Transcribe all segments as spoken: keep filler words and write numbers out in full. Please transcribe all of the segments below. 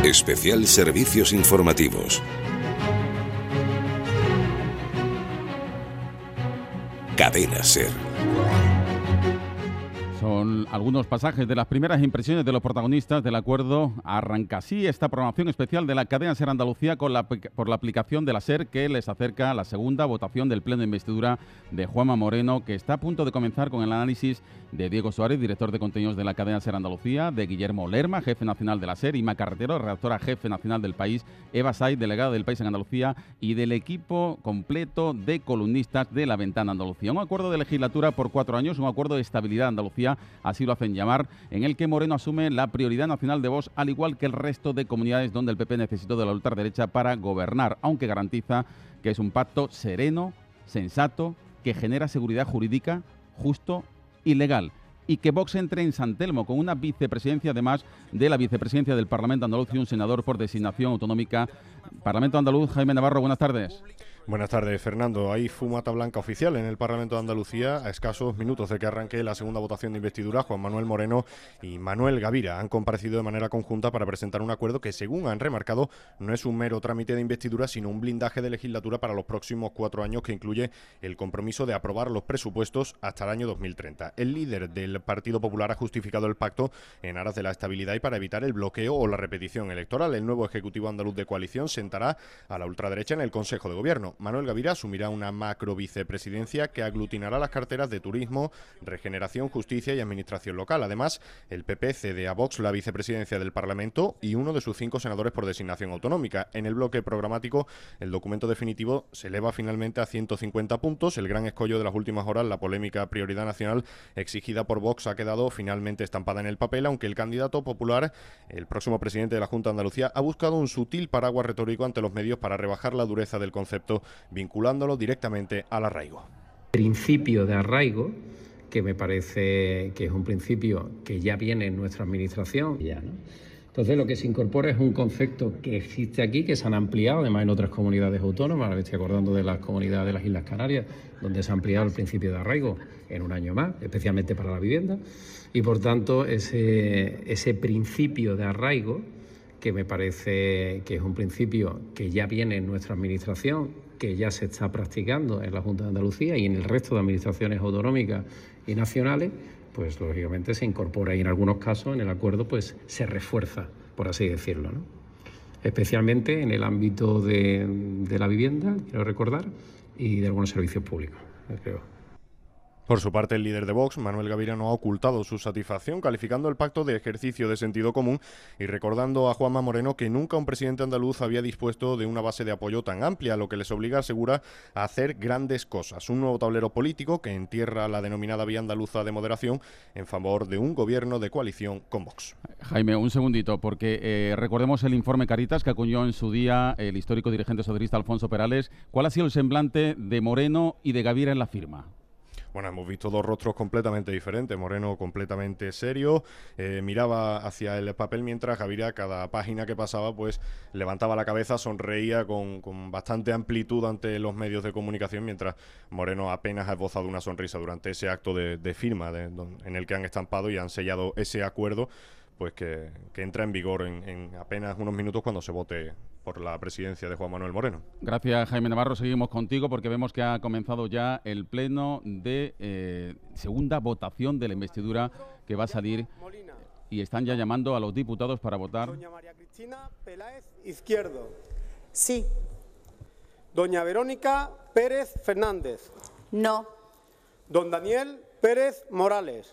Especial Servicios Informativos. Cadena SER. Son algunos pasajes de las primeras impresiones de los protagonistas del acuerdo. Arranca así esta programación especial de la cadena SER Andalucía con la, por la aplicación de la SER, que les acerca a la segunda votación del pleno de investidura de Juanma Moreno, que está a punto de comenzar con el análisis de Diego Suárez, director de contenidos de la cadena SER Andalucía, de Guillermo Lerma, jefe nacional de la SER, Ima Carretero, redactora jefe nacional del País, Eva Saiz, delegada del País en Andalucía, y del equipo completo de columnistas de La Ventana Andalucía. Un acuerdo de legislatura por cuatro años, un acuerdo de estabilidad Andalucía, así lo hacen llamar, en el que Moreno asume la prioridad nacional de Vox, al igual que el resto de comunidades donde el P P necesitó de la ultraderecha para gobernar, aunque garantiza que es un pacto sereno, sensato, que genera seguridad jurídica, justo y legal. Y que Vox entre en San Telmo con una vicepresidencia, además de la vicepresidencia del Parlamento andaluz y un senador por designación autonómica. Parlamento andaluz, Jaime Navarro, buenas tardes. Buenas tardes, Fernando. Hay fumata blanca oficial en el Parlamento de Andalucía. A escasos minutos de que arranque la segunda votación de investidura, Juan Manuel Moreno y Manuel Gavira han comparecido de manera conjunta para presentar un acuerdo que, según han remarcado, no es un mero trámite de investidura, sino un blindaje de legislatura para los próximos cuatro años, que incluye el compromiso de aprobar los presupuestos hasta el año dos mil treinta. El líder del Partido Popular ha justificado el pacto en aras de la estabilidad y para evitar el bloqueo o la repetición electoral. El nuevo Ejecutivo andaluz de coalición sentará a la ultraderecha en el Consejo de Gobierno. Manuel Gavira asumirá una macro vicepresidencia que aglutinará las carteras de Turismo, Regeneración, Justicia y Administración Local. Además, el P P cede a Vox la vicepresidencia del Parlamento y uno de sus cinco senadores por designación autonómica. En el bloque programático, el documento definitivo se eleva finalmente a ciento cincuenta puntos. El gran escollo de las últimas horas, la polémica prioridad nacional exigida por Vox, ha quedado finalmente estampada en el papel, aunque el candidato popular, el próximo presidente de la Junta de Andalucía, ha buscado un sutil paraguas retórico ante los medios para rebajar la dureza del concepto, vinculándolo directamente al arraigo. Principio de arraigo, que me parece que es un principio que ya viene en nuestra administración. Ya, ¿no? Entonces, lo que se incorpora es un concepto que existe aquí, que se han ampliado además en otras comunidades autónomas. Me estoy acordando de las comunidades de las Islas Canarias, donde se ha ampliado el principio de arraigo en un año más, especialmente para la vivienda. Y por tanto, ese, ese principio de arraigo, que me parece que es un principio que ya viene en nuestra administración, que ya se está practicando en la Junta de Andalucía y en el resto de administraciones autonómicas y nacionales, pues lógicamente se incorpora y en algunos casos en el acuerdo pues se refuerza, por así decirlo, ¿no? Especialmente en el ámbito de, de la vivienda, quiero recordar, y de algunos servicios públicos, creo. Por su parte, el líder de Vox, Manuel Gavira, no ha ocultado su satisfacción, calificando el pacto de ejercicio de sentido común y recordando a Juanma Moreno que nunca un presidente andaluz había dispuesto de una base de apoyo tan amplia, lo que les obliga, asegura, a hacer grandes cosas. Un nuevo tablero político que entierra la denominada vía andaluza de moderación en favor de un gobierno de coalición con Vox. Jaime, un segundito, porque eh, recordemos el informe Caritas que acuñó en su día el histórico dirigente socialista Alfonso Perales. ¿Cuál ha sido el semblante de Moreno y de Gavira en la firma? Bueno, hemos visto dos rostros completamente diferentes. Moreno completamente serio, eh, miraba hacia el papel, mientras Gavira, cada página que pasaba, pues levantaba la cabeza, sonreía con, con bastante amplitud ante los medios de comunicación, mientras Moreno apenas ha esbozado una sonrisa durante ese acto de, de firma de, de, en el que han estampado y han sellado ese acuerdo, pues que, que entra en vigor en, en apenas unos minutos cuando se vote por la presidencia de Juan Manuel Moreno. Gracias, Jaime Navarro. Seguimos contigo porque vemos que ha comenzado ya el pleno de eh, segunda votación de la investidura que va a salir y están ya llamando a los diputados para votar. Doña María Cristina Peláez Izquierdo. Sí. Doña Verónica Pérez Fernández. No. Don Daniel Pérez Morales.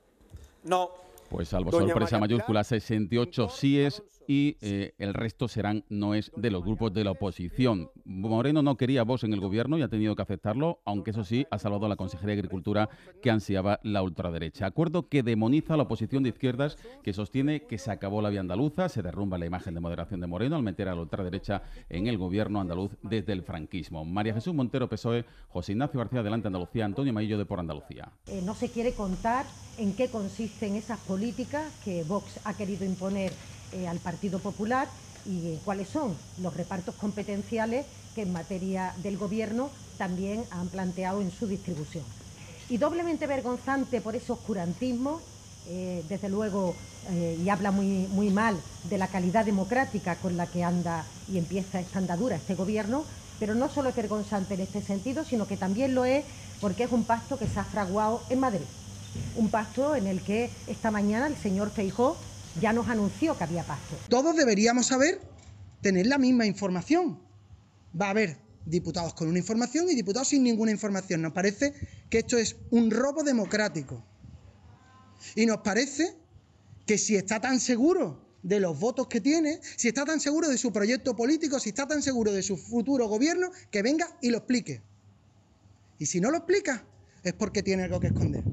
No. Pues salvo sorpresa mayúscula, sesenta y ocho síes y eh, el resto serán noes de los grupos de la oposición. Moreno no quería Vox en el gobierno y ha tenido que aceptarlo, aunque eso sí, ha salvado a la Consejería de Agricultura que ansiaba la ultraderecha. Acuerdo que demoniza a la oposición de izquierdas, que sostiene que se acabó la vía andaluza, se derrumba la imagen de moderación de Moreno al meter a la ultraderecha en el gobierno andaluz desde el franquismo. María Jesús Montero, P S O E, José Ignacio García, Adelante Andalucía, Antonio Maillo, de Por Andalucía. Eh, no se quiere contar en qué consisten esas políticas que Vox ha querido imponer eh, al Partido Popular y eh, cuáles son los repartos competenciales que en materia del gobierno también han planteado en su distribución. Y doblemente vergonzante por ese oscurantismo eh, desde luego, eh, y habla muy, muy mal de la calidad democrática con la que anda y empieza esta andadura este gobierno, pero no solo es vergonzante en este sentido, sino que también lo es porque es un pacto que se ha fraguado en Madrid. Un pacto en el que esta mañana el señor Feijóo ya nos anunció que había pacto. Todos deberíamos saber tener la misma información. Va a haber diputados con una información y diputados sin ninguna información. Nos parece que esto es un robo democrático. Y nos parece que si está tan seguro de los votos que tiene, si está tan seguro de su proyecto político, si está tan seguro de su futuro gobierno, que venga y lo explique. Y si no lo explica, es porque tiene algo que esconder.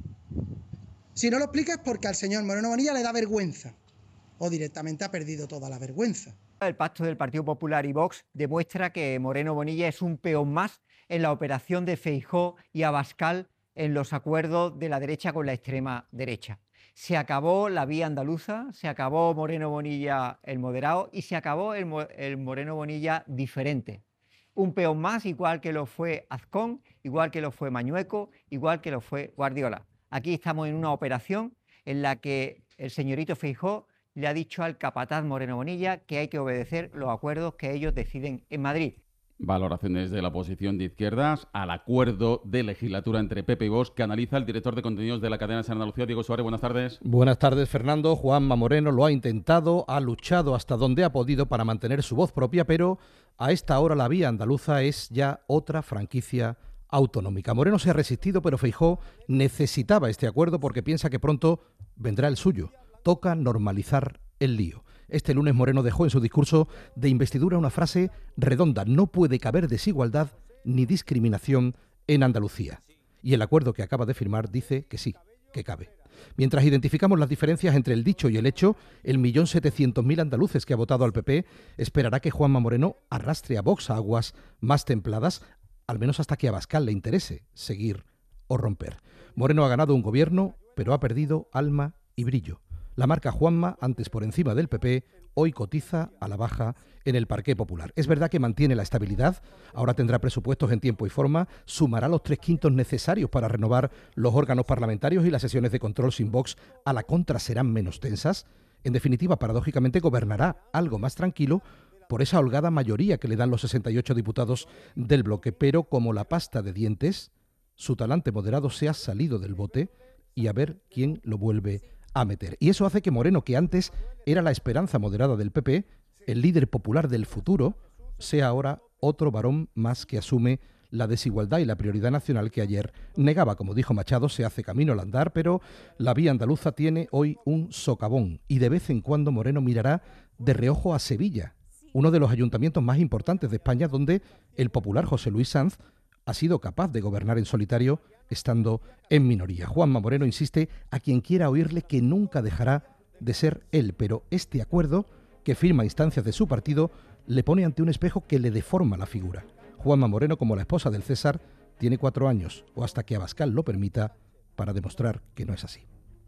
Si no lo explica es porque al señor Moreno Bonilla le da vergüenza o directamente ha perdido toda la vergüenza. El pacto del Partido Popular y Vox demuestra que Moreno Bonilla es un peón más en la operación de Feijóo y Abascal en los acuerdos de la derecha con la extrema derecha. Se acabó la vía andaluza, se acabó Moreno Bonilla el moderado y se acabó el, el Moreno Bonilla diferente. Un peón más, igual que lo fue Azcón, igual que lo fue Mañueco, igual que lo fue Guardiola. Aquí estamos en una operación en la que el señorito Feijóo le ha dicho al capataz Moreno Bonilla que hay que obedecer los acuerdos que ellos deciden en Madrid. Valoraciones de la oposición de izquierdas al acuerdo de legislatura entre P P y Vox que analiza el director de contenidos de la cadena SER Andalucía, Diego Suárez. Buenas tardes. Buenas tardes, Fernando. Juanma Moreno lo ha intentado, ha luchado hasta donde ha podido para mantener su voz propia, pero a esta hora la vía andaluza es ya otra franquicia autonómica. Moreno se ha resistido, pero Feijóo necesitaba este acuerdo porque piensa que pronto vendrá el suyo. Toca normalizar el lío. Este lunes Moreno dejó en su discurso de investidura una frase redonda: no puede caber desigualdad ni discriminación en Andalucía. Y el acuerdo que acaba de firmar dice que sí, que cabe. Mientras identificamos las diferencias entre el dicho y el hecho, el millón setecientos mil andaluces que ha votado al P P esperará que Juanma Moreno arrastre a Vox a aguas más templadas, al menos hasta que a Abascal le interese seguir o romper. Moreno ha ganado un gobierno, pero ha perdido alma y brillo. La marca Juanma, antes por encima del P P, hoy cotiza a la baja en el parqué popular. Es verdad que mantiene la estabilidad, ahora tendrá presupuestos en tiempo y forma, sumará los tres quintos necesarios para renovar los órganos parlamentarios y las sesiones de control sin Vox a la contra serán menos tensas. En definitiva, paradójicamente, gobernará algo más tranquilo por esa holgada mayoría que le dan los sesenta y ocho diputados del bloque, pero como la pasta de dientes, su talante moderado se ha salido del bote y a ver quién lo vuelve a meter. Y eso hace que Moreno, que antes era la esperanza moderada del P P, el líder popular del futuro, sea ahora otro varón más que asume la desigualdad y la prioridad nacional que ayer negaba. Como dijo Machado, se hace camino al andar, pero la vía andaluza tiene hoy un socavón y de vez en cuando Moreno mirará de reojo a Sevilla, uno de los ayuntamientos más importantes de España, donde el popular José Luis Sanz ha sido capaz de gobernar en solitario estando en minoría. Juanma Moreno insiste a quien quiera oírle que nunca dejará de ser él, pero este acuerdo, que firma a instancias de su partido, le pone ante un espejo que le deforma la figura. Juanma Moreno, como la esposa del César, tiene cuatro años, o hasta que Abascal lo permita, para demostrar que no es así.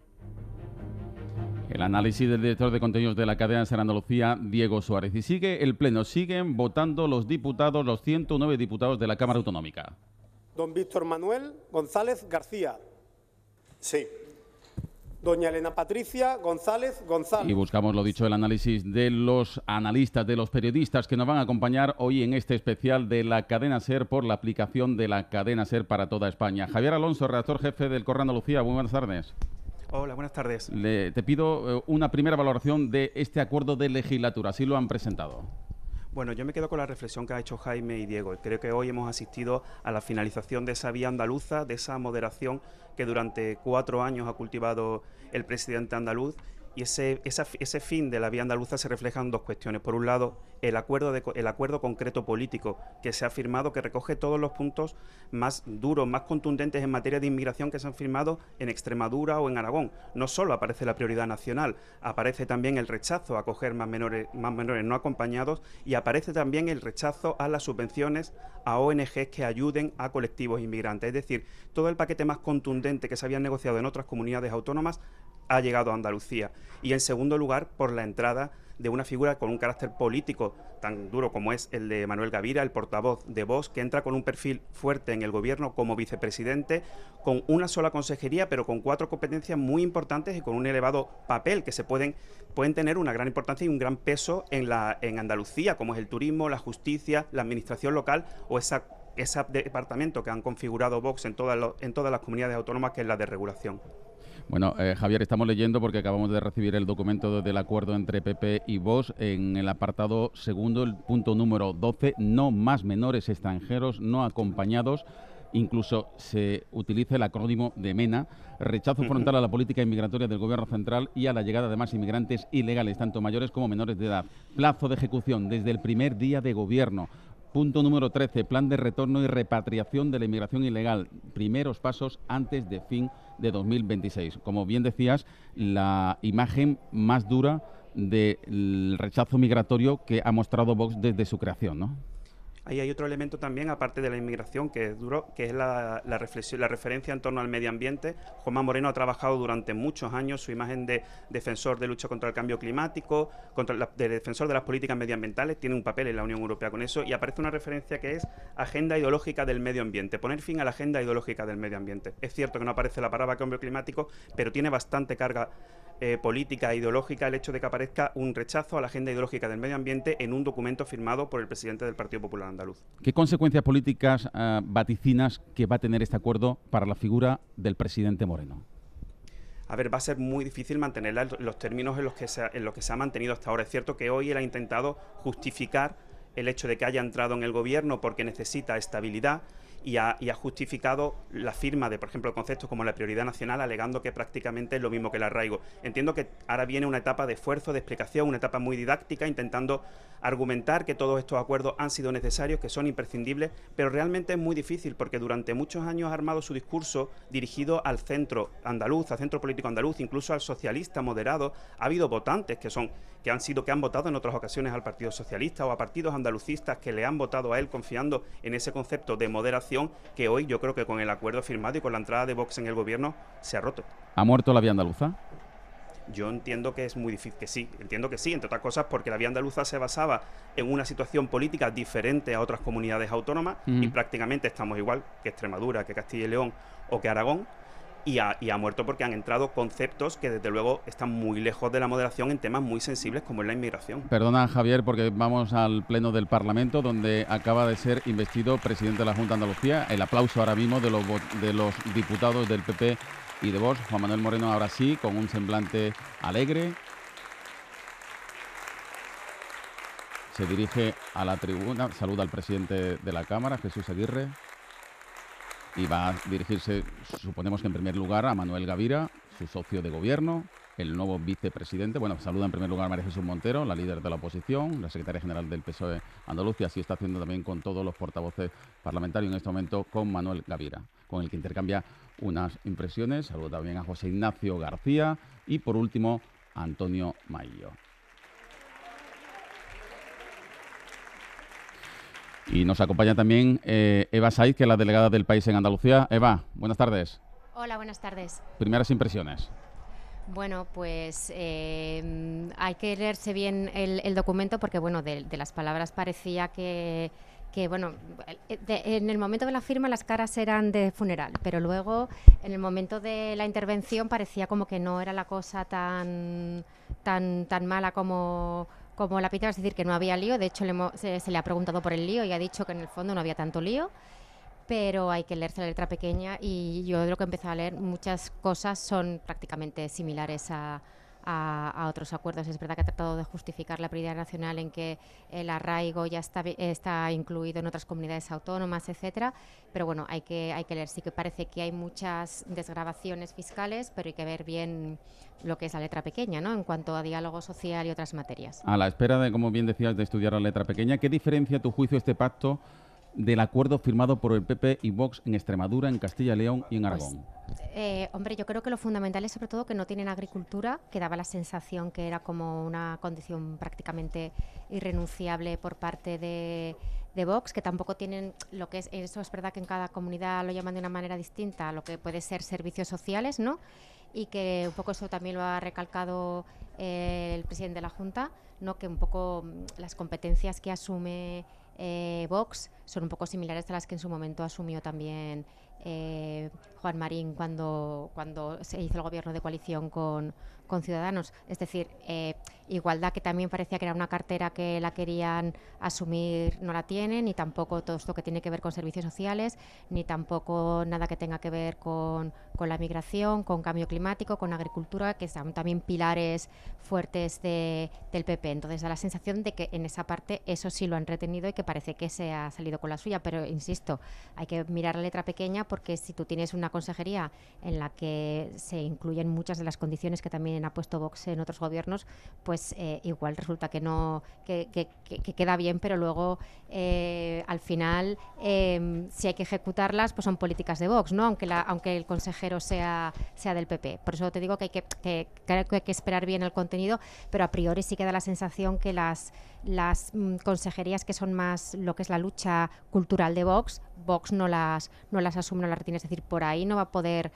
El análisis del director de contenidos de la cadena SER Andalucía, Diego Suárez. Y sigue el pleno, siguen votando los diputados, los ciento nueve diputados de la Cámara Autonómica. Don Víctor Manuel González García. Sí. Doña Elena Patricia González González. Y buscamos, lo dicho, el análisis de los analistas, de los periodistas que nos van a acompañar hoy en este especial de la cadena SER por la aplicación de la cadena SER para toda España. Javier Alonso, redactor jefe del Correo Andalucía, muy buenas tardes. Hola, buenas tardes. Le, te pido eh, una primera valoración de este acuerdo de legislatura, así lo han presentado. Bueno, yo me quedo con la reflexión que ha hecho Jaime y Diego. Creo que hoy hemos asistido a la finalización de esa vía andaluza, de esa moderación que durante cuatro años ha cultivado el presidente andaluz. Y ese, esa, ese fin de la vía andaluza se refleja en dos cuestiones. Por un lado, el acuerdo, de, el acuerdo concreto político que se ha firmado, que recoge todos los puntos más duros, más contundentes en materia de inmigración que se han firmado en Extremadura o en Aragón. No solo aparece la prioridad nacional, aparece también el rechazo a acoger más menores, más menores no acompañados y aparece también el rechazo a las subvenciones a O N Ges que ayuden a colectivos inmigrantes. Es decir, todo el paquete más contundente que se había negociado en otras comunidades autónomas ha llegado a Andalucía. Y en segundo lugar, por la entrada de una figura con un carácter político tan duro como es el de Manuel Gavira, el portavoz de Vox, que entra con un perfil fuerte en el gobierno como vicepresidente, con una sola consejería, pero con cuatro competencias muy importantes y con un elevado papel que se pueden, pueden tener una gran importancia y un gran peso en, la, en Andalucía, como es el turismo, la justicia, la administración local o esa, ese departamento que han configurado Vox en todas, los, en todas las comunidades autónomas, que es la de regulación. Bueno, eh, Javier, estamos leyendo porque acabamos de recibir el documento del acuerdo entre P P y Vox en el apartado segundo, el punto número doce, no más menores extranjeros no acompañados. Incluso se utiliza el acrónimo de MENA, rechazo frontal a la política inmigratoria del Gobierno central y a la llegada de más inmigrantes ilegales, tanto mayores como menores de edad. Plazo de ejecución desde el primer día de gobierno. Punto número trece, plan de retorno y repatriación de la inmigración ilegal. Primeros pasos antes de fin de dos mil veintiséis. Como bien decías, la imagen más dura del rechazo migratorio que ha mostrado Vox desde su creación, ¿no? Ahí hay otro elemento también, aparte de la inmigración, que es duro, que es la, la, reflexión, la referencia en torno al medio ambiente. Juanma Moreno ha trabajado durante muchos años su imagen de defensor de lucha contra el cambio climático, contra la, de defensor de las políticas medioambientales, tiene un papel en la Unión Europea con eso, y aparece una referencia que es agenda ideológica del medio ambiente, poner fin a la agenda ideológica del medio ambiente. Es cierto que no aparece la palabra cambio climático, pero tiene bastante carga Eh, política e ideológica el hecho de que aparezca un rechazo a la agenda ideológica del medio ambiente en un documento firmado por el presidente del Partido Popular Andaluz. ¿Qué consecuencias políticas uh, vaticinas que va a tener este acuerdo para la figura del presidente Moreno? A ver, va a ser muy difícil mantenerla en los términos en los que se ha, en los que se ha mantenido hasta ahora. Es cierto que hoy él ha intentado justificar el hecho de que haya entrado en el gobierno porque necesita estabilidad, y ha, y ha justificado la firma de, por ejemplo, conceptos como la prioridad nacional, alegando que prácticamente es lo mismo que el arraigo. Entiendo que ahora viene una etapa de esfuerzo, de explicación, una etapa muy didáctica, intentando argumentar que todos estos acuerdos han sido necesarios, que son imprescindibles, pero realmente es muy difícil porque durante muchos años ha armado su discurso dirigido al centro andaluz, al centro político andaluz, incluso al socialista moderado. Ha habido votantes que son que han sido que han votado en otras ocasiones al Partido Socialista o a partidos andalucistas que le han votado a él confiando en ese concepto de moderación que hoy yo creo que con el acuerdo firmado y con la entrada de Vox en el gobierno se ha roto. ¿Ha muerto la vía andaluza? Yo entiendo que es muy difícil, que sí, entiendo que sí, entre otras cosas porque la vía andaluza se basaba en una situación política diferente a otras comunidades autónomas mm. y prácticamente estamos igual que Extremadura, que Castilla y León o que Aragón. Y ha, y ha muerto porque han entrado conceptos que desde luego están muy lejos de la moderación en temas muy sensibles como es la inmigración. Perdona, Javier, porque vamos al Pleno del Parlamento, donde acaba de ser investido presidente de la Junta de Andalucía. El aplauso ahora mismo de los, de los diputados del P P y de Vox. Juan Manuel Moreno ahora sí, con un semblante alegre. Se dirige a la tribuna, saluda al presidente de la Cámara, Jesús Aguirre. Y va a dirigirse, suponemos que en primer lugar, a Manuel Gavira, su socio de gobierno, el nuevo vicepresidente. Bueno, saluda en primer lugar a María Jesús Montero, la líder de la oposición, la secretaria general del P S O E andaluz, y así está haciendo también con todos los portavoces parlamentarios, en este momento con Manuel Gavira, con el que intercambia unas impresiones. Saluda también a José Ignacio García y, por último, a Antonio Maillo. Y nos acompaña también eh, Eva Saiz, que es la delegada del país en Andalucía. Eva, buenas tardes. Hola, buenas tardes. Primeras impresiones. Bueno, pues eh, hay que leerse bien el, el documento porque, bueno, de, de las palabras parecía que, que bueno, de, en el momento de la firma las caras eran de funeral, pero luego en el momento de la intervención parecía como que no era la cosa tan, tan, tan mala como... como la pinta, es decir, que no había lío. De hecho, le hemos, se, se le ha preguntado por el lío y ha dicho que en el fondo no había tanto lío, pero hay que leerse la letra pequeña y yo de lo que he empezado a leer, muchas cosas son prácticamente similares a, a, a otros acuerdos. Es verdad que ha tratado de justificar la prioridad nacional en que el arraigo ya está, está incluido en otras comunidades autónomas, etcétera, pero bueno, hay que, hay que leer. Sí que parece que hay muchas desgravaciones fiscales, pero hay que ver bien lo que es la letra pequeña, ¿no?, en cuanto a diálogo social y otras materias. A la espera de, como bien decías, de estudiar la letra pequeña, ¿qué diferencia a tu juicio este pacto del acuerdo firmado por el P P y Vox en Extremadura, en Castilla y León y en Aragón? Pues, eh, hombre, yo creo que lo fundamental es sobre todo que no tienen agricultura, que daba la sensación que era como una condición prácticamente irrenunciable por parte de, de Vox, que tampoco tienen lo que es, eso es verdad que en cada comunidad lo llaman de una manera distinta, lo que puede ser servicios sociales, ¿no?, y que un poco eso también lo ha recalcado eh, el presidente de la Junta, ¿no? Que un poco las competencias que asume eh, Vox son un poco similares a las que en su momento asumió también eh, Juan Marín cuando, cuando se hizo el gobierno de coalición con, con Ciudadanos. Es decir, eh, igualdad, que también parecía que era una cartera que la querían asumir, no la tienen, ni tampoco todo esto que tiene que ver con servicios sociales, ni tampoco nada que tenga que ver con, con la migración, con cambio climático, con agricultura, que son también pilares fuertes de, del P P. Entonces da la sensación de que en esa parte eso sí lo han retenido y que parece que se ha salido con la suya, pero insisto, hay que mirar la letra pequeña, porque si tú tienes una consejería en la que se incluyen muchas de las condiciones que también ha puesto Vox en otros gobiernos, pues pues eh, igual resulta que no que, que, que, que queda bien, pero luego eh, al final eh, si hay que ejecutarlas, pues son políticas de Vox, ¿no? Aunque la, aunque el consejero sea sea del P P. Por eso te digo que hay que, que creo que hay que esperar bien el contenido, pero a priori sí que da la sensación que las las mm, consejerías que son más lo que es la lucha cultural de Vox, Vox no las no las asume, no las retiene, es decir, por ahí no va a poder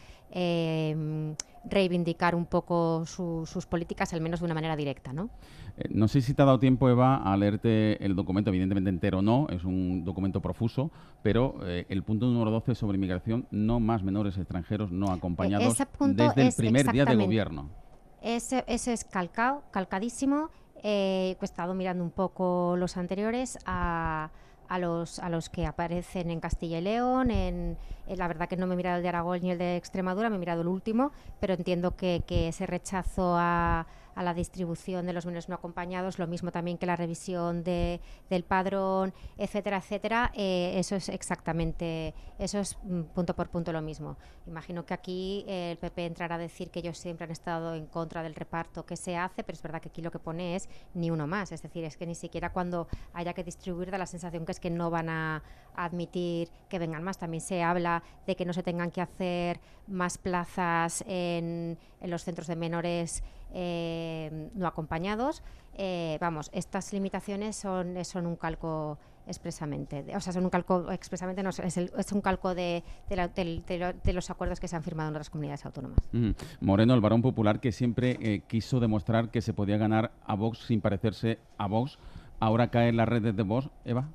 eh, reivindicar un poco su, sus políticas, al menos de una manera directa, ¿no? Eh, no sé si te ha dado tiempo, Eva, a leerte el documento, evidentemente entero no, es un documento profuso, pero eh, el punto número doce sobre inmigración, no más menores extranjeros no acompañados desde el primer día de gobierno. Ese, ese es calcado, calcadísimo. Eh, he estado mirando un poco los anteriores a... A los, a los que aparecen en Castilla y León, en, en, la verdad que no me he mirado el de Aragón ni el de Extremadura, me he mirado el último, pero entiendo que, que ese rechazo a, a la distribución de los menores no acompañados, lo mismo también que la revisión de, del padrón, etcétera, etcétera, eh, eso es exactamente, eso es mm, punto por punto lo mismo. Imagino que aquí eh, el P P entrará a decir que ellos siempre han estado en contra del reparto que se hace, pero es verdad que aquí lo que pone es ni uno más, es decir, es que ni siquiera cuando haya que distribuir da la sensación que es que no van a admitir que vengan más. También se habla de que no se tengan que hacer más plazas en, en los centros de menores eh, no acompañados. Eh, vamos, estas limitaciones son, son un calco expresamente, de, o sea, son un calco expresamente, no, es, el, es un calco de, de, la, de, de, de los acuerdos que se han firmado en otras comunidades autónomas. Mm. Moreno, el varón popular que siempre eh, quiso demostrar que se podía ganar a Vox sin parecerse a Vox, ahora cae en las redes de Vox, Eva.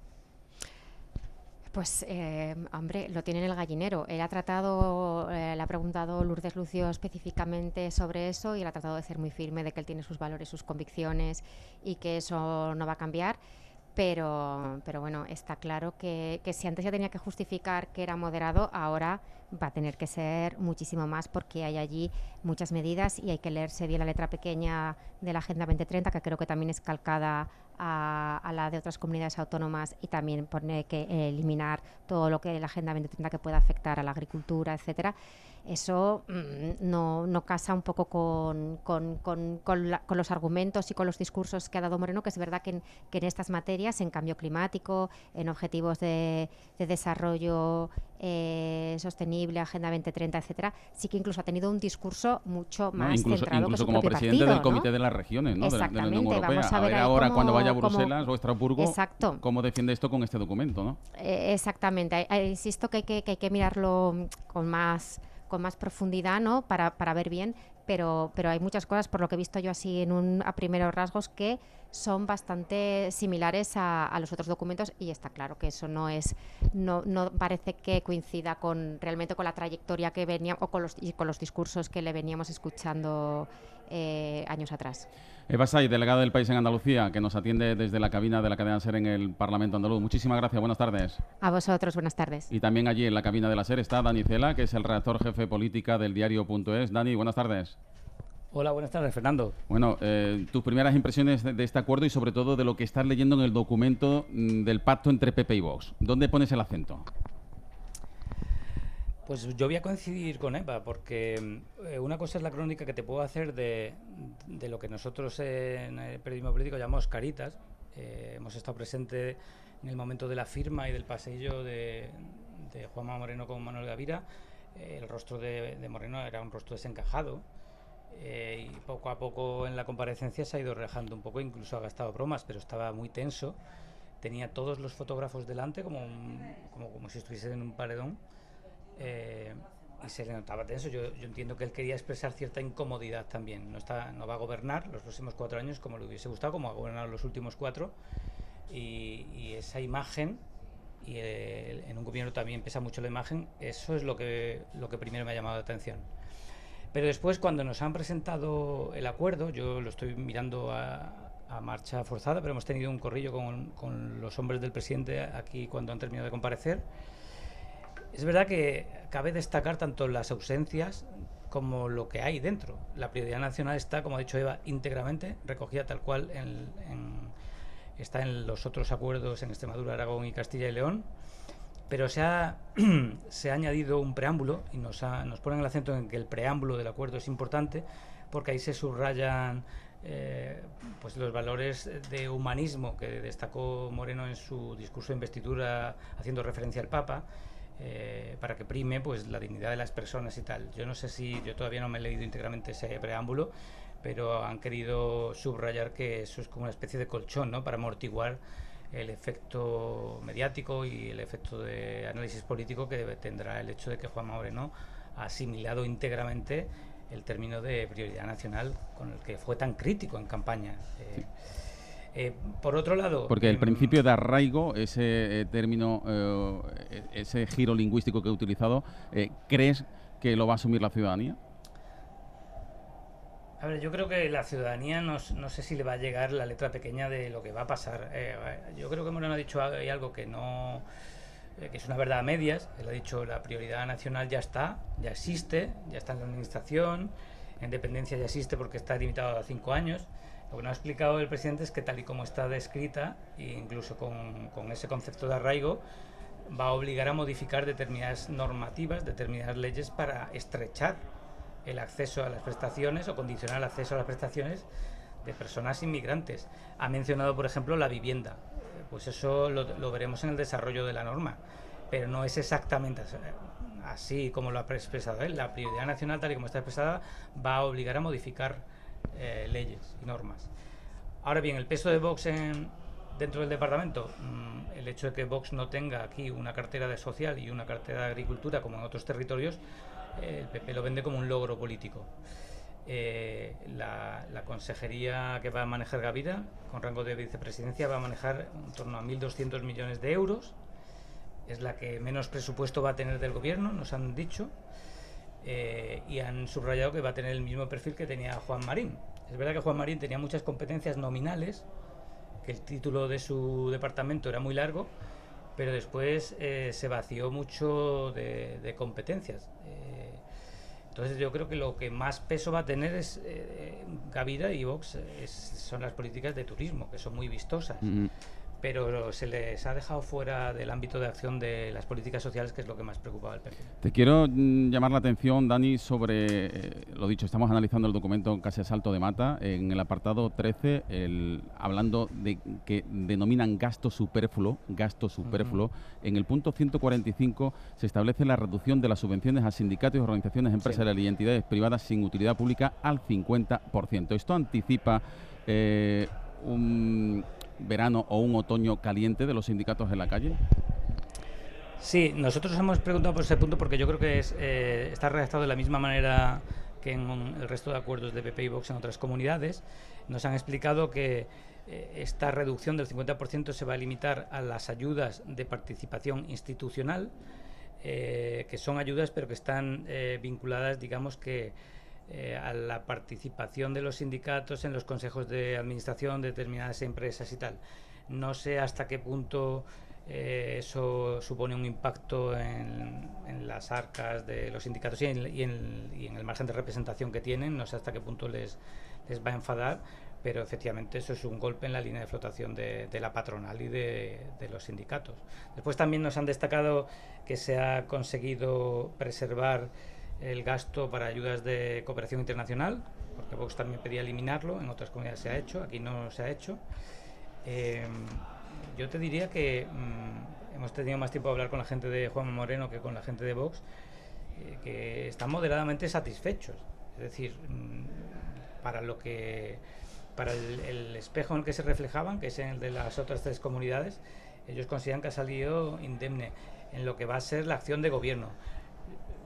Pues, eh, hombre, lo tiene en el gallinero. Él ha tratado, eh, le ha preguntado Lourdes Lucio específicamente sobre eso y él ha tratado de ser muy firme de que él tiene sus valores, sus convicciones y que eso no va a cambiar. Pero, pero bueno, está claro que, que si antes ya tenía que justificar que era moderado, ahora va a tener que ser muchísimo más, porque hay allí muchas medidas y hay que leerse bien la letra pequeña de la Agenda veinte treinta, que creo que también es calcada a, a la de otras comunidades autónomas, y también pone que eliminar todo lo que la Agenda veinte treinta que pueda afectar a la agricultura, etcétera. Eso mmm, no, no casa un poco con, con, con, con, la, con los argumentos y con los discursos que ha dado Moreno, que es verdad que en, que en estas materias, en cambio climático, en objetivos de, de desarrollo eh, sostenible, Agenda veinte treinta, etcétera, sí que incluso ha tenido un discurso mucho más no, incluso, centrado incluso que su como propio presidente partido, del Comité ¿no? de las Regiones, ¿no? de, la, de la Unión Europea. Vamos a ver, a ver ahora cómo, cuando vaya a Bruselas cómo, o Estrasburgo, exacto. cómo defiende esto con este documento, ¿no? Eh, exactamente. Eh, insisto que hay que, que hay que mirarlo con más con más profundidad, ¿no? Para, para ver bien, pero, pero hay muchas cosas, por lo que he visto yo así en un, a primeros rasgos, que son bastante similares a, a los otros documentos, y está claro que eso no es, no, no parece que coincida con realmente con la trayectoria que venía o con los, y con los discursos que le veníamos escuchando eh, años atrás. Eva Saiz, delegada del País en Andalucía, que nos atiende desde la cabina de la cadena SER en el Parlamento andaluz. Muchísimas gracias, buenas tardes. A vosotros, buenas tardes. Y también allí en la cabina de la SER está Dani Cela, que es el redactor jefe política del diario punto es. Dani, buenas tardes. Hola, buenas tardes, Fernando. Bueno, eh, tus primeras impresiones de, de este acuerdo y sobre todo de lo que estás leyendo en el documento mm, del pacto entre P P y Vox. ¿Dónde pones el acento? Pues yo voy a coincidir con Eva, porque eh, una cosa es la crónica que te puedo hacer de, de lo que nosotros en el periodismo político llamamos caritas. Eh, hemos estado presentes en el momento de la firma y del pasillo de, de Juanma Moreno con Manuel Gavira. Eh, el rostro de, de Moreno era un rostro desencajado, eh, y poco a poco en la comparecencia se ha ido relajando un poco, incluso ha gastado bromas, pero estaba muy tenso. Tenía todos los fotógrafos delante como, un, como, como si estuviesen en un paredón. Eh, y se le notaba tenso. Yo, yo entiendo que él quería expresar cierta incomodidad también. No está, no va a gobernar los próximos cuatro años como le hubiese gustado, como ha gobernado los últimos cuatro, y, y esa imagen, y el, en un gobierno también pesa mucho la imagen, eso es lo que, lo que primero me ha llamado la atención. Pero después, cuando nos han presentado el acuerdo, yo lo estoy mirando a, a marcha forzada, pero hemos tenido un corrillo con, con los hombres del presidente aquí cuando han terminado de comparecer. Es verdad que cabe destacar tanto las ausencias como lo que hay dentro. La prioridad nacional está, como ha dicho Eva, íntegramente recogida tal cual en, en, está en los otros acuerdos en Extremadura, Aragón y Castilla y León, pero se ha, se ha añadido un preámbulo y nos, ha, nos ponen el acento en que el preámbulo del acuerdo es importante porque ahí se subrayan eh, pues los valores de humanismo que destacó Moreno en su discurso de investidura haciendo referencia al Papa. Eh, para que prime pues la dignidad de las personas y tal. Yo no sé si, yo todavía no me he leído íntegramente ese preámbulo, pero han querido subrayar que eso es como una especie de colchón, ¿no?, para amortiguar el efecto mediático y el efecto de análisis político que tendrá el hecho de que Juanma Moreno ha asimilado íntegramente el término de prioridad nacional con el que fue tan crítico en campaña. Eh, sí. Eh, por otro lado... Porque el eh, principio de arraigo, ese eh, término, eh, ese giro lingüístico que he utilizado, eh, ¿crees que lo va a asumir la ciudadanía? A ver, yo creo que la ciudadanía no, no sé si le va a llegar la letra pequeña de lo que va a pasar. Eh, yo creo que Moreno ha dicho algo que no... Eh, que es una verdad a medias. Él ha dicho la prioridad nacional ya está, ya existe, ya está en la administración, en dependencia ya existe porque está limitado a cinco años. Lo que no ha explicado el presidente es que tal y como está descrita, e incluso con, con ese concepto de arraigo, va a obligar a modificar determinadas normativas, determinadas leyes para estrechar el acceso a las prestaciones o condicionar el acceso a las prestaciones de personas inmigrantes. Ha mencionado, por ejemplo, la vivienda. Pues eso lo, lo veremos en el desarrollo de la norma, pero no es exactamente así como lo ha expresado él. La prioridad nacional, tal y como está expresada, va a obligar a modificar Eh, leyes y normas. Ahora bien, el peso de Vox en, dentro del departamento, mmm, el hecho de que Vox no tenga aquí una cartera de social y una cartera de agricultura como en otros territorios, eh, el P P lo vende como un logro político. Eh, la, la consejería que va a manejar Gavira, con rango de vicepresidencia, va a manejar en torno a mil doscientos millones de euros. Es la que menos presupuesto va a tener del gobierno, nos han dicho. Eh, y han subrayado que va a tener el mismo perfil que tenía Juan Marín. Es verdad que Juan Marín tenía muchas competencias nominales, que el título de su departamento era muy largo, pero después eh, se vació mucho de, de competencias. Eh, entonces yo creo que lo que más peso va a tener es eh, Gavira y Vox, es, son las políticas de turismo, que son muy vistosas. Mm-hmm. Pero se les ha dejado fuera del ámbito de acción de las políticas sociales, que es lo que más preocupaba al P P. Te quiero mm, llamar la atención, Dani, sobre, eh, lo dicho, estamos analizando el documento casi a salto de mata, en el apartado trece, el, hablando de que denominan gasto superfluo, gasto superfluo, uh-huh. En el punto ciento cuarenta y cinco se establece la reducción de las subvenciones a sindicatos y organizaciones empresariales sí. y entidades privadas sin utilidad pública al cincuenta por ciento. Esto anticipa eh, un... verano o un otoño caliente de los sindicatos en la calle? Sí, nosotros hemos preguntado por ese punto porque yo creo que es, eh, está redactado de la misma manera que en el resto de acuerdos de P P y Vox en otras comunidades. Nos han explicado que eh, esta reducción del cincuenta por ciento se va a limitar a las ayudas de participación institucional, eh, que son ayudas pero que están eh, vinculadas, digamos que Eh, a la participación de los sindicatos en los consejos de administración de determinadas empresas y tal. No sé hasta qué punto eh, eso supone un impacto en, en las arcas de los sindicatos y en, y, en, y en el margen de representación que tienen. No sé hasta qué punto les, les va a enfadar, pero efectivamente eso es un golpe en la línea de flotación de, de la patronal y de, de los sindicatos. Después también nos han destacado que se ha conseguido preservar el gasto para ayudas de cooperación internacional, porque Vox también pedía eliminarlo, en otras comunidades se ha hecho, aquí no se ha hecho. Eh, yo te diría que mmm, hemos tenido más tiempo de hablar con la gente de Juanma Moreno que con la gente de Vox, eh, que están moderadamente satisfechos. Es decir, mmm, para lo que para el, el espejo en el que se reflejaban, que es en el de las otras tres comunidades, ellos consideran que ha salido indemne en lo que va a ser la acción de gobierno.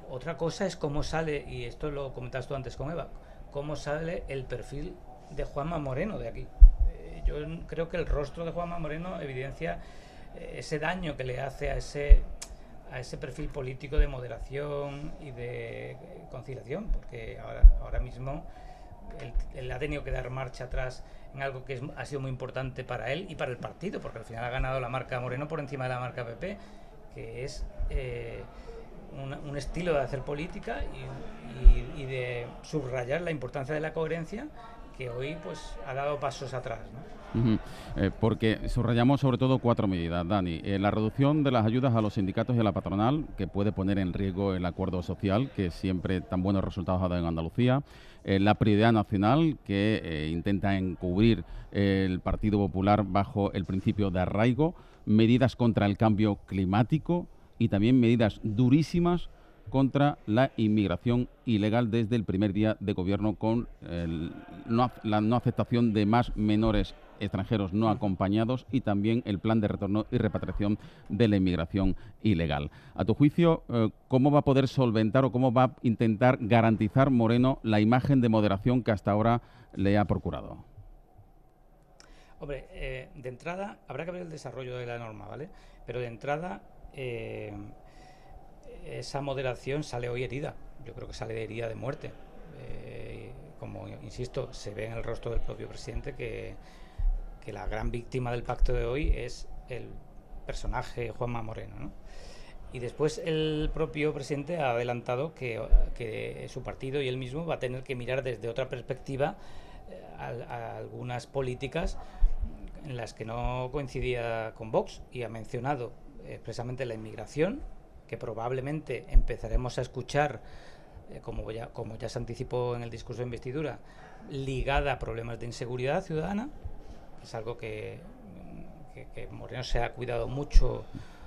otra cosa es cómo sale, y esto lo comentabas tú antes con Eva, cómo sale el perfil de Juanma Moreno de aquí. Eh, yo creo que el rostro de Juanma Moreno evidencia eh, ese daño que le hace a ese, a ese perfil político de moderación y de conciliación, porque ahora, ahora mismo él, él ha tenido que dar marcha atrás en algo que es, ha sido muy importante para él y para el partido, porque al final ha ganado la marca Moreno por encima de la marca P P, que es eh, un, un estilo de hacer política y, y, y de subrayar la importancia de la coherencia, que hoy pues ha dado pasos atrás, ¿no? Uh-huh. eh, porque subrayamos sobre todo cuatro medidas, Dani. Eh, la reducción de las ayudas a los sindicatos y a la patronal, que puede poner en riesgo el acuerdo social, que siempre tan buenos resultados ha dado en Andalucía. Eh, la prioridad nacional, que eh, intenta encubrir eh, el Partido Popular bajo el principio de arraigo. Medidas contra el cambio climático y también medidas durísimas contra la inmigración ilegal desde el primer día de gobierno, con el, no, la no aceptación de más menores extranjeros no acompañados y también el plan de retorno y repatriación de la inmigración ilegal. A tu juicio, eh, ¿cómo va a poder solventar o cómo va a intentar garantizar Moreno la imagen de moderación que hasta ahora le ha procurado? Hombre, eh, de entrada habrá que ver el desarrollo de la norma, ¿vale? Pero de entrada eh, esa moderación sale hoy herida. Yo creo que sale herida de muerte. Eh, como insisto, se ve en el rostro del propio presidente que, que la gran víctima del pacto de hoy es el personaje Juanma Moreno, ¿no? Y después el propio presidente ha adelantado que, que su partido y él mismo va a tener que mirar desde otra perspectiva a, a algunas políticas en las que no coincidía con Vox, y ha mencionado expresamente la inmigración, que probablemente empezaremos a escuchar, eh, como, ya, como ya se anticipó en el discurso de investidura, ligada a problemas de inseguridad ciudadana, que es algo que, que, que Moreno se ha cuidado mucho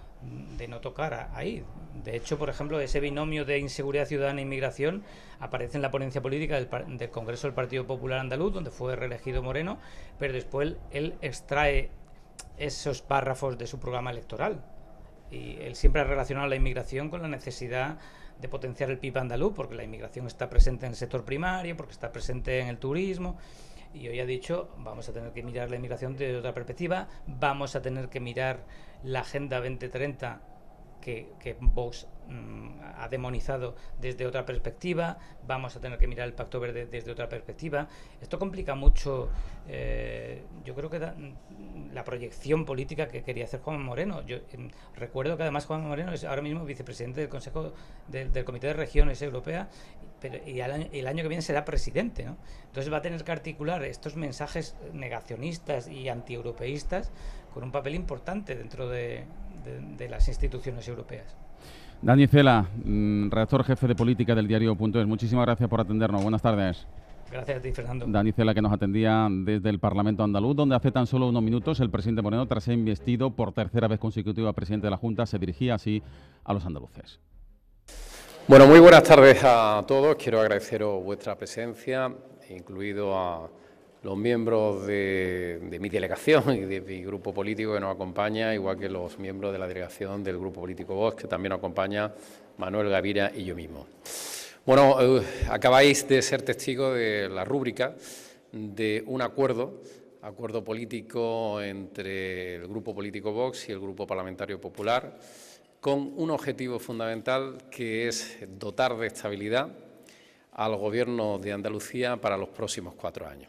de no tocar a, ahí. De hecho, por ejemplo, ese binomio de inseguridad ciudadana e inmigración aparece en la ponencia política del, del Congreso del Partido Popular Andaluz, donde fue reelegido Moreno, pero después él, él extrae esos párrafos de su programa electoral. Y él siempre ha relacionado la inmigración con la necesidad de potenciar el P I B andaluz, porque la inmigración está presente en el sector primario, porque está presente en el turismo. Y hoy ha dicho, vamos a tener que mirar la inmigración desde otra perspectiva, vamos a tener que mirar la Agenda veinte treinta que, que Vox mmm, ha demonizado desde otra perspectiva, vamos a tener que mirar el Pacto Verde desde otra perspectiva. Esto complica mucho, eh, yo creo que da, la proyección política que quería hacer Juan Moreno. Yo eh, recuerdo que además Juan Moreno es ahora mismo vicepresidente del Consejo de, del Comité de Regiones Europea, pero y el año, el año que viene será presidente, ¿no? Entonces va a tener que articular estos mensajes negacionistas y antieuropeístas con un papel importante dentro de, de, de las instituciones europeas. Dani Cela, redactor jefe de política del diario Punto Es, muchísimas gracias por atendernos. Buenas tardes. Gracias a ti, Fernando. Dani Cela, que nos atendía desde el Parlamento andaluz, donde hace tan solo unos minutos el presidente Moreno, tras ser investido por tercera vez consecutiva presidente de la Junta, se dirigía así a los andaluces. Bueno, muy buenas tardes a todos. Quiero agradeceros vuestra presencia, incluido a los miembros de, de mi delegación y de mi grupo político que nos acompaña, igual que los miembros de la delegación del grupo político Vox, que también nos acompaña, Manuel Gavira y yo mismo. Bueno, eh, acabáis de ser testigos de la rúbrica de un acuerdo, acuerdo político entre el grupo político Vox y el grupo parlamentario popular, con un objetivo fundamental, que es dotar de estabilidad al Gobierno de Andalucía para los próximos cuatro años.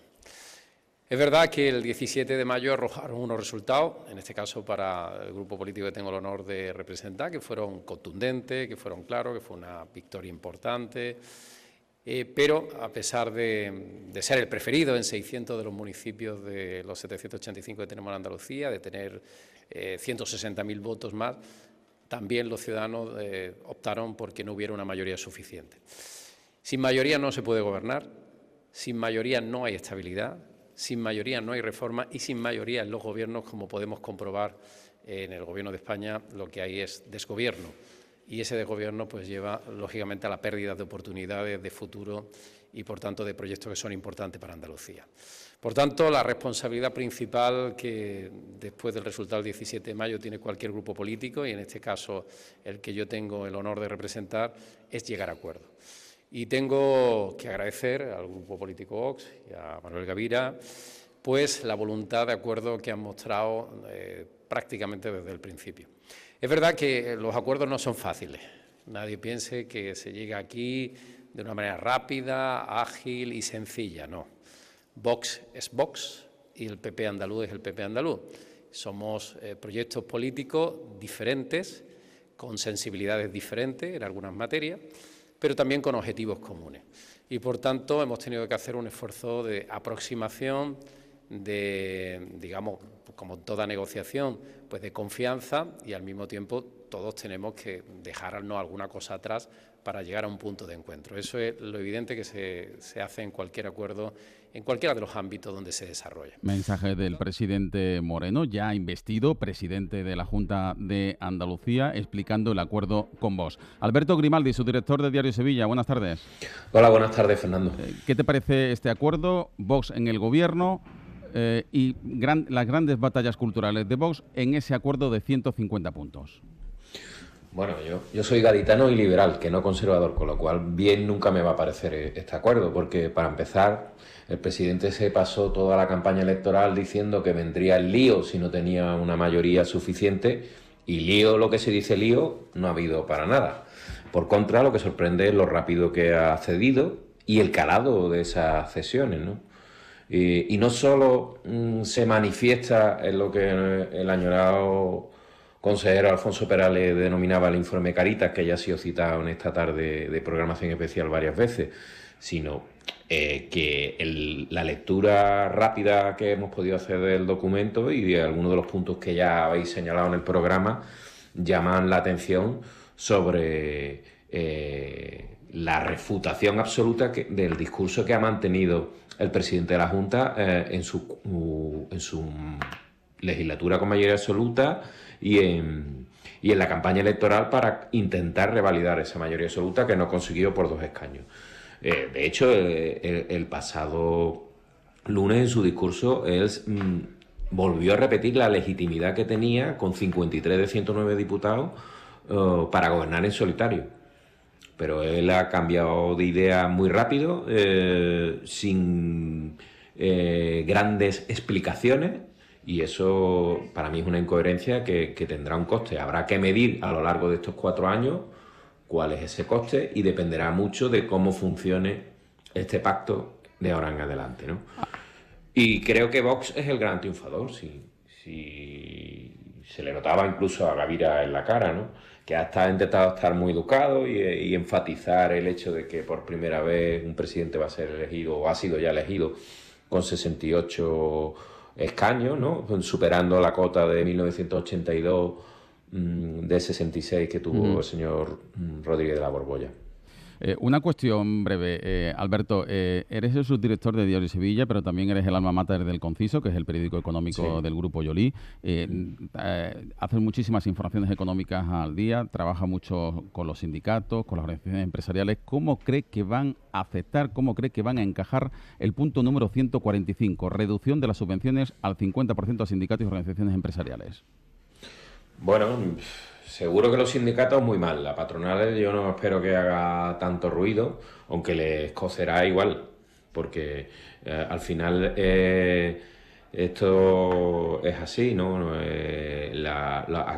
Es verdad que el diecisiete de mayo arrojaron unos resultados, en este caso para el grupo político que tengo el honor de representar, que fueron contundentes, que fueron claros, que fue una victoria importante, eh, pero a pesar de, de ser el preferido en seiscientos de los municipios de los setecientos ochenta y cinco que tenemos en Andalucía, de tener eh, ciento sesenta mil votos más, también los ciudadanos eh, optaron porque no hubiera una mayoría suficiente. Sin mayoría no se puede gobernar, sin mayoría no hay estabilidad, sin mayoría no hay reforma y sin mayoría en los gobiernos, como podemos comprobar en el Gobierno de España, lo que hay es desgobierno. Y ese desgobierno pues lleva, lógicamente, a la pérdida de oportunidades de futuro y, por tanto, de proyectos que son importantes para Andalucía. Por tanto, la responsabilidad principal que después del resultado del diecisiete de mayo tiene cualquier grupo político, y en este caso el que yo tengo el honor de representar, es llegar a acuerdos. Y tengo que agradecer al grupo político Vox y a Manuel Gavira pues la voluntad de acuerdo que han mostrado eh, prácticamente desde el principio. Es verdad que los acuerdos no son fáciles. Nadie piense que se llega aquí de una manera rápida, ágil y sencilla. No. Vox es Vox y el P P andaluz es el P P andaluz. Somos eh, proyectos políticos diferentes, con sensibilidades diferentes en algunas materias, pero también con objetivos comunes. Y, por tanto, hemos tenido que hacer un esfuerzo de aproximación, de, digamos, como toda negociación, pues de confianza, y al mismo tiempo todos tenemos que dejarnos alguna cosa atrás para llegar a un punto de encuentro. Eso es lo evidente que se, se hace en cualquier acuerdo, en cualquiera de los ámbitos donde se desarrolla. Mensaje del presidente Moreno, ya investido, presidente de la Junta de Andalucía, explicando el acuerdo con Vox. Alberto Grimaldi, su director de Diario Sevilla, buenas tardes. Hola, buenas tardes, Fernando. ¿Qué te parece este acuerdo? Vox en el Gobierno eh, y gran, las grandes batallas culturales de Vox en ese acuerdo de ciento cincuenta puntos. Bueno, yo, yo soy gaditano y liberal, que no conservador, con lo cual bien nunca me va a parecer este acuerdo, porque para empezar, el presidente se pasó toda la campaña electoral diciendo que vendría el lío si no tenía una mayoría suficiente, y lío, lo que se dice lío, no ha habido para nada. Por contra, lo que sorprende es lo rápido que ha cedido y el calado de esas cesiones, ¿no? Y, y no solo mmm, se manifiesta en lo que el añorado consejero Alfonso Perales denominaba el informe Caritas, que ya ha sido citado en esta tarde de programación especial varias veces, sino eh, que el, la lectura rápida que hemos podido hacer del documento y de algunos de los puntos que ya habéis señalado en el programa llaman la atención sobre eh, la refutación absoluta que, del discurso que ha mantenido el presidente de la Junta eh, en, su, uh, en su legislatura con mayoría absoluta y en, y en la campaña electoral para intentar revalidar esa mayoría absoluta que no consiguió por dos escaños. Eh, de hecho, eh, el, el pasado lunes en su discurso él mm, volvió a repetir la legitimidad que tenía con cincuenta y tres de ciento nueve diputados uh, para gobernar en solitario. Pero él ha cambiado de idea muy rápido, eh, sin eh, grandes explicaciones, y eso para mí es una incoherencia que, que tendrá un coste. Habrá que medir a lo largo de estos cuatro años cuál es ese coste y dependerá mucho de cómo funcione este pacto de ahora en adelante, ¿no? Y creo que Vox es el gran triunfador, si, si se le notaba incluso a Gavira en la cara, ¿no? Que ha intentado estar muy educado y, y enfatizar el hecho de que por primera vez un presidente va a ser elegido, o ha sido ya elegido, con sesenta y ocho escaños, ¿no? Superando la cota de mil novecientos ochenta y dos mmm, de sesenta y seis que tuvo uh-huh. el señor Rodríguez de la Borbolla. Eh, una cuestión breve, eh, Alberto, eh, eres el subdirector de Diario Sevilla, pero también eres el alma mater del Conciso, que es el periódico económico sí. del Grupo Yolí. Eh, eh, haces muchísimas informaciones económicas al día, trabaja mucho con los sindicatos, con las organizaciones empresariales. ¿Cómo cree que van a aceptar, cómo cree que van a encajar el punto número ciento cuarenta y cinco, reducción de las subvenciones al cincuenta por ciento a sindicatos y organizaciones empresariales? Bueno, seguro que los sindicatos muy mal. La patronal yo no espero que haga tanto ruido, aunque les cocerá igual, porque eh, al final eh, esto es así, ¿no? Eh, la, la,